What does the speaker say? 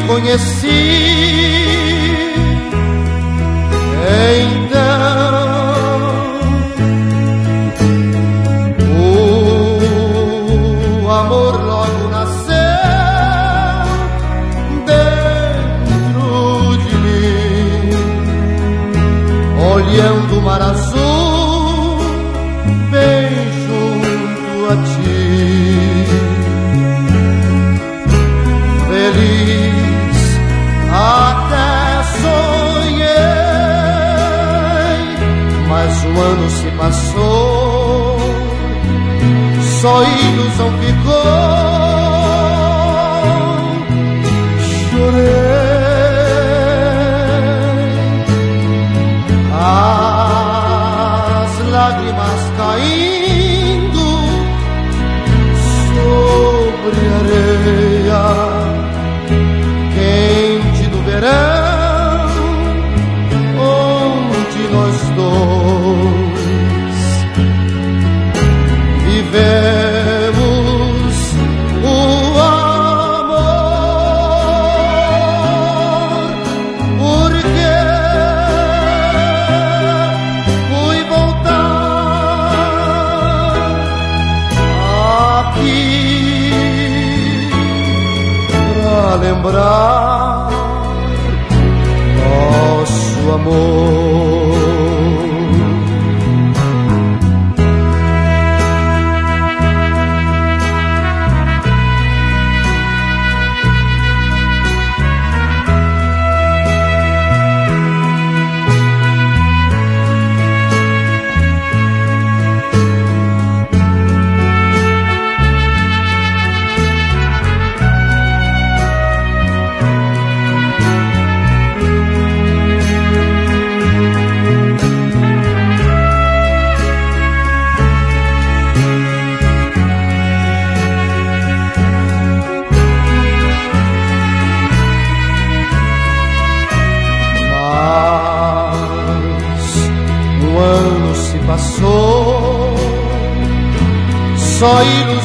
conheci, então o amor logo nasceu dentro de mim, olhando o mar azul bem junto a ti. Feliz até sonhei, mas um ano se passou, só ilusão ficou. Chorei, as lágrimas caindo sobre a areia quente do verão, onde nós dois vivemos o amor. Porque fui voltar aqui pra lembrar nosso amor. Passou, só ilusão